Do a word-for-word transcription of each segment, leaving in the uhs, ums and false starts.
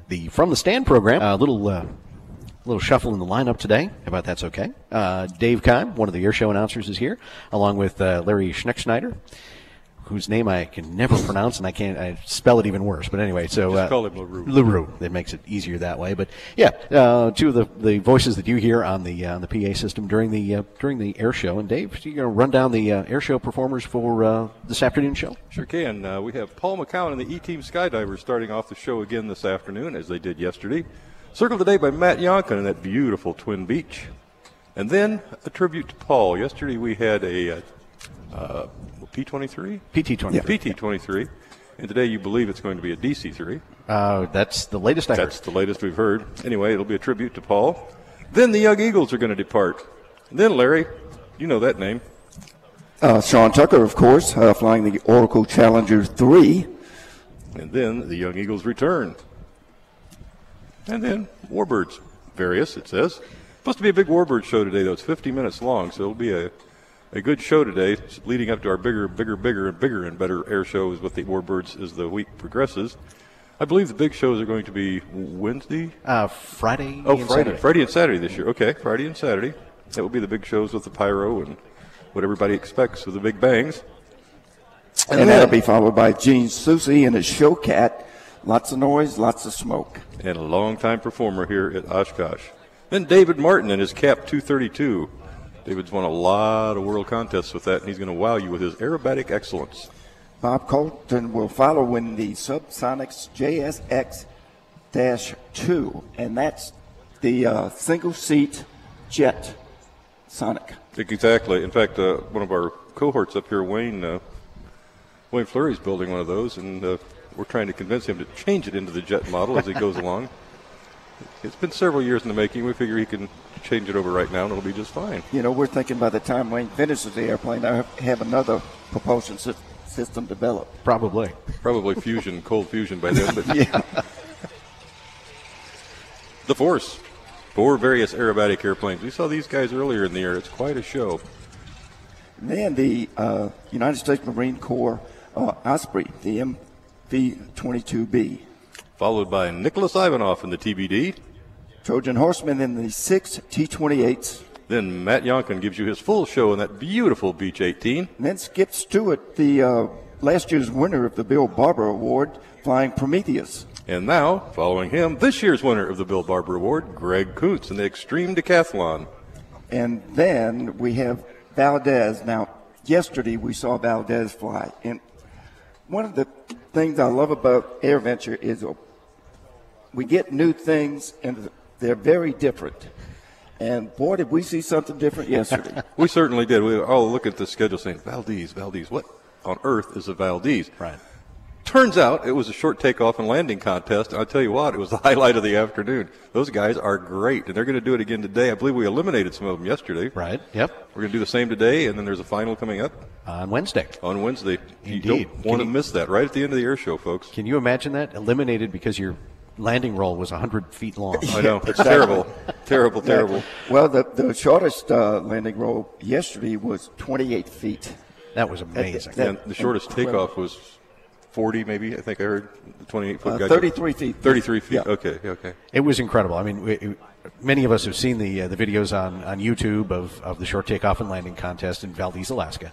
the From the Stand program. A little uh, little shuffle in the lineup today. How about that's okay? Uh, Dave Keim, one of the air show announcers, is here, along with uh, Larry Schneckschneider, whose name I can never pronounce, and I can't I spell it even worse. But anyway, so Just uh, call him LaRue. LaRue. That makes it easier that way. But yeah, uh, two of the, the voices that you hear on the uh, on the P A system during the uh, during the air show. And Dave, you're going to run down the uh, air show performers for uh, this afternoon show? Sure can. Uh, we have Paul McCowan and the E-Team Skydivers starting off the show again this afternoon, as they did yesterday. Circled today by Matt Yonkin in that beautiful Twin Beach. And then a tribute to Paul. Yesterday we had a uh, uh, P twenty-three? P T twenty-three. Yeah, P T twenty-three. And today you believe it's going to be a D C three. Uh, that's the latest I heard. That's the latest we've heard. Anyway, it'll be a tribute to Paul. Then the Young Eagles are going to depart. And then, Larry, you know that name. Uh, Sean Tucker, of course, uh, flying the Oracle Challenger three. And then the Young Eagles return. And then Warbirds. Various, it says. Supposed to be a big Warbird show today, though. It's fifty minutes long, so it'll be a, a good show today. It's leading up to our bigger, bigger, bigger, and bigger and better air shows with the Warbirds as the week progresses. I believe the big shows are going to be Wednesday? Uh, Friday Oh, and Friday. Saturday. Friday and Saturday this year. Okay, Friday and Saturday. That will be the big shows with the pyro and what everybody expects with the big bangs. And, then- that'll be followed by Gene Susi and his Showcat. Lots of noise, lots of smoke. And a longtime performer here at Oshkosh. Then David Martin and his Cap two thirty-two. David's won a lot of world contests with that, and he's going to wow you with his aerobatic excellence. Bob Colton will follow in the Subsonics J S X two, and that's the uh, single-seat jet Sonic. Exactly. In fact, uh, one of our cohorts up here, Wayne uh, Wayne Fleury's building one of those, and uh, we're trying to convince him to change it into the jet model as he goes along. It's been several years in the making. We figure he can change it over right now, and it'll be just fine. You know, we're thinking by the time Wayne finishes the airplane, I have another propulsion sy- system developed. Probably. Probably fusion, cold fusion by then. But Yeah. The Force. Four various aerobatic airplanes. We saw these guys earlier in the year. It's quite a show. And then the uh, United States Marine Corps uh, Osprey, the M V twenty-two B. Followed by Nicholas Ivanov in the T B D. Trojan Horseman in the six T twenty-eights. Then Matt Yonkin gives you his full show in that beautiful Beech eighteen. And then Skip Stewart, the uh, last year's winner of the Bill Barber Award, flying Prometheus. And now, following him, this year's winner of the Bill Barber Award, Greg Kuntz in the Extreme Decathlon. And then we have Valdez. Now, yesterday we saw Valdez fly. And one of the things I love about AirVenture is uh, we get new things, and they're very different. And, boy, did we see something different yesterday. We certainly did. We were all looking at the schedule saying, Valdez, Valdez, what on earth is a Valdez? Right. Turns out it was a short takeoff and landing contest, and I'll tell you what, it was the highlight of the afternoon. Those guys are great, and they're going to do it again today. I believe we eliminated some of them yesterday. Right. Yep. We're going to do the same today, and then there's a final coming up On Wednesday. on Wednesday. Indeed. You don't want to Can you- miss that right at the end of the air show, folks. Can you imagine that? Eliminated because your landing roll was one hundred feet long. I know. It's terrible. Terrible, terrible. Well, the, the shortest uh, landing roll yesterday was twenty-eight feet. That was amazing. That- And the shortest takeoff was forty, maybe, I think I heard. The twenty-eight foot Uh, guy. thirty-three feet. thirty-three feet. Yeah. Okay, okay. It was incredible. I mean, we, we- many of us have seen the uh, the videos on, on YouTube of, of the short takeoff and landing contest in Valdez, Alaska.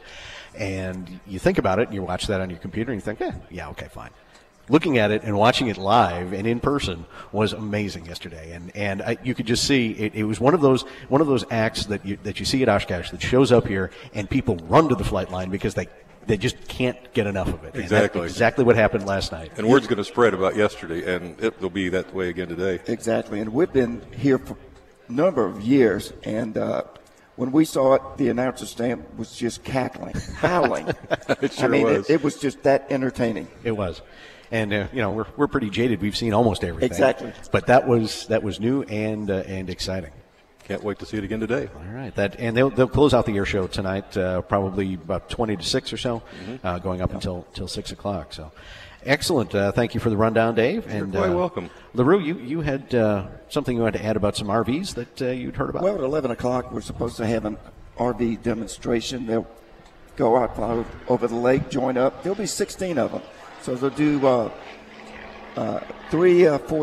And you think about it, and you watch that on your computer, and you think, eh, yeah, okay, fine. Looking at it and watching it live and in person was amazing yesterday, and and I, you could just see it, it was one of those one of those acts that you that you see at Oshkosh that shows up here, and people run to the flight line because they they just can't get enough of it. And Exactly. that's exactly what happened last night. And word's going to spread about yesterday, and it will be that way again today. Exactly. And we've been here for a number of years, and uh, when we saw it, the announcer stand was just cackling, howling. It sure I mean, was. It, it was just that entertaining. It was, and uh, you know we're we're pretty jaded. We've seen almost everything. Exactly. But that was that was new and uh, and exciting. Can't wait to see it again today. All right, that and they'll they'll close out the air show tonight, uh, probably about twenty to six or so, Mm-hmm. uh, going up until until six o'clock. So, excellent. Uh, thank you for the rundown, Dave. You're And quite uh, welcome. LaRue, you you had uh, something you had to add about some R Vs that uh, you'd heard about. Well, at eleven o'clock, we're supposed to have an R V demonstration. They'll go out, fly over the lake, join up. There'll be sixteen of them. So they'll do uh, uh, three uh, four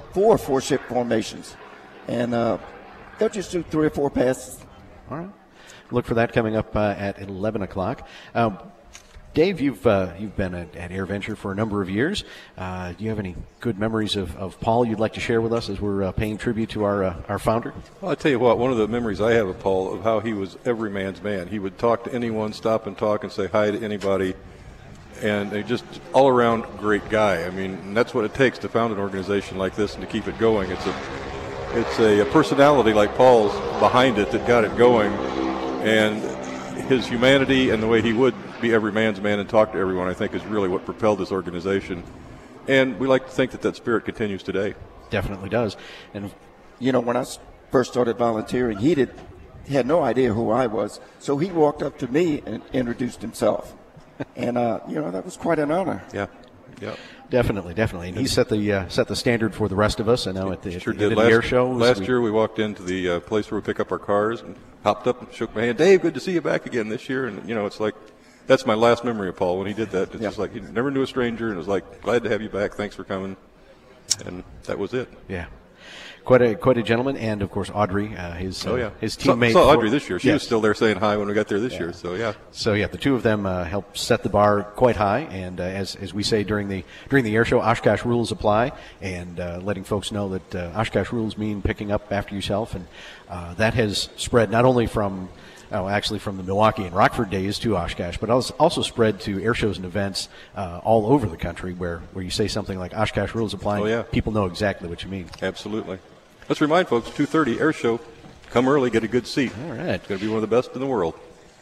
four four-ship formations. And uh, they'll just do three or four passes. All right. Look for that coming up uh, at eleven o'clock. Um, Dave, you've uh, you've been at, at AirVenture for a number of years. Uh, do you have any good memories of, of Paul you'd like to share with us as we're uh, paying tribute to our uh, our founder? Well, I'll tell you what, one of the memories I have of Paul, of how he was every man's man. He would talk to anyone, stop and talk and say hi to anybody, and a just all-around great guy. I mean, and that's what it takes to found an organization like this and to keep it going. It's a it's a, a personality like Paul's behind it that got it going, and his humanity and the way he would be every man's man and talk to everyone, I think, is really what propelled this organization. And we like to think that that spirit continues today. Definitely does. And You know, when I s- first started volunteering, he did he had no idea who I was. So he walked up to me and introduced himself. And, uh, you know, that was quite an honor. Yeah, yeah. definitely, definitely. And he set the uh, set the standard for the rest of us. I know at the, Sure at the did. end of Last, the air shows. last we- year we walked into the uh, place where we pick up our cars and hopped up and shook my hand. Dave, good to see you back again this year. And, you know, it's like, that's my last memory of Paul when he did that. It's Yeah. just like he never knew a stranger and it was like, glad to have you back. Thanks for coming. And that was it. Yeah. Quite a quite a gentleman, and of course Audrey, uh, his uh, Oh, yeah. his Saw- teammate. Saw, for- Audrey this year. She Yes. was still there saying hi when we got there this year. So, yeah. So yeah, the two of them uh, helped set the bar quite high, and uh, as as we say during the during the air show, Oshkosh rules apply, and uh, letting folks know that uh, Oshkosh rules mean picking up after yourself, and uh, that has spread not only from oh, actually from the Milwaukee and Rockford days to Oshkosh, but also also spread to air shows and events uh, all over the country, where where you say something like Oshkosh rules apply, Oh, yeah. people know exactly what you mean. Absolutely. Let's remind folks, two thirty air show. Come early, get a good seat. All right. It's going to be one of the best in the world.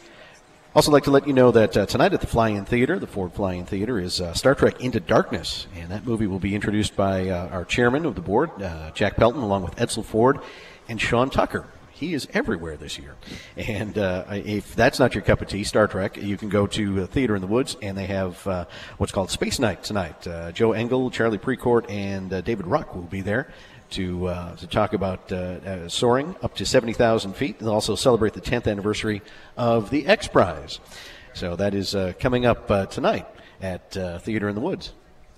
Also like to let you know that uh, tonight at the Fly-In Theater, the Ford Fly-In Theater, is uh, Star Trek Into Darkness, and that movie will be introduced by uh, our chairman of the board, uh, Jack Pelton, along with Edsel Ford and Sean Tucker. He is everywhere this year. And uh, if that's not your cup of tea, Star Trek, you can go to uh, Theater in the Woods, and they have uh, what's called Space Night tonight. Uh, Joe Engel, Charlie Precourt, and uh, David Ruck will be there to uh, to talk about uh, uh, soaring up to seventy thousand feet. They'll also celebrate the tenth anniversary of the X Prize. So that is uh, coming up uh, tonight at uh, Theater in the Woods.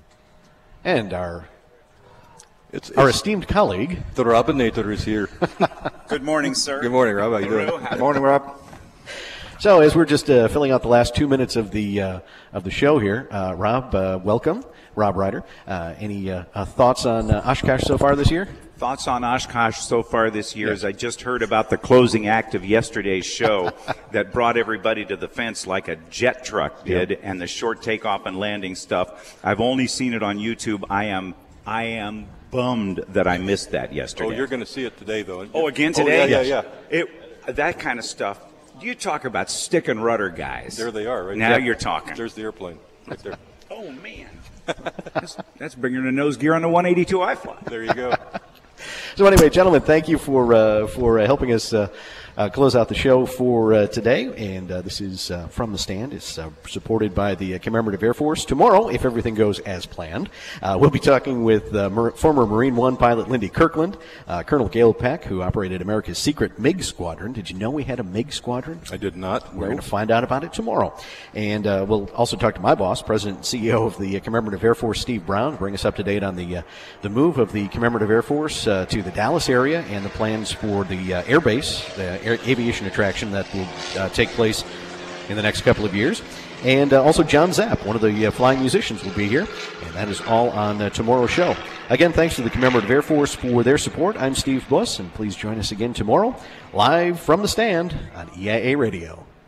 And our It's, our it's esteemed colleague, the Robinator is here. Good morning, sir. Good morning, Rob. How you doing? Good morning, Rob. So as we're just uh, filling out the last two minutes of the uh, of the show here, uh, Rob, uh, welcome, Rob Ryder. Uh, any uh, uh, thoughts on uh, Oshkosh so far this year? Thoughts on Oshkosh so far this year? As I just heard about the closing act of yesterday's show that brought everybody to the fence like a jet truck did, and the short takeoff and landing stuff. I've only seen it on YouTube. I am I am bummed that I missed that yesterday. Oh, you're going to see it today, though. Oh, again today? Oh, yeah, yeah, yeah. It, that kind of stuff. You talk about stick and rudder guys. There they are, right? Now Yeah. you're talking. There's the airplane right there. Oh, man. that's, that's bringing a nose gear on the one eighty-two I fly. There you go. So anyway, gentlemen, thank you for uh, for uh, helping us uh, uh, close out the show for uh, today. And uh, this is uh, From the Stand. It's uh, supported by the uh, Commemorative Air Force. Tomorrow, if everything goes as planned, uh, we'll be talking with uh, Mar- former Marine One pilot Lindy Kirkland, uh, Colonel Gail Peck, who operated America's secret MiG squadron. Did you know we had a MiG squadron? I did not. We're No. going to find out about it tomorrow. And uh, we'll also talk to my boss, President and C E O of the uh, Commemorative Air Force, Steve Brown, bring us up to date on the uh, the move of the Commemorative Air Force uh, to the Dallas area and the plans for the uh, air base, the air, aviation attraction that will uh, take place in the next couple of years. And uh, also John Zapp, one of the uh, flying musicians, will be here. And that is all on uh, tomorrow's show. Again, thanks to the Commemorative Air Force for their support. I'm Steve Buss, and please join us again tomorrow, live from the stand on E I A Radio.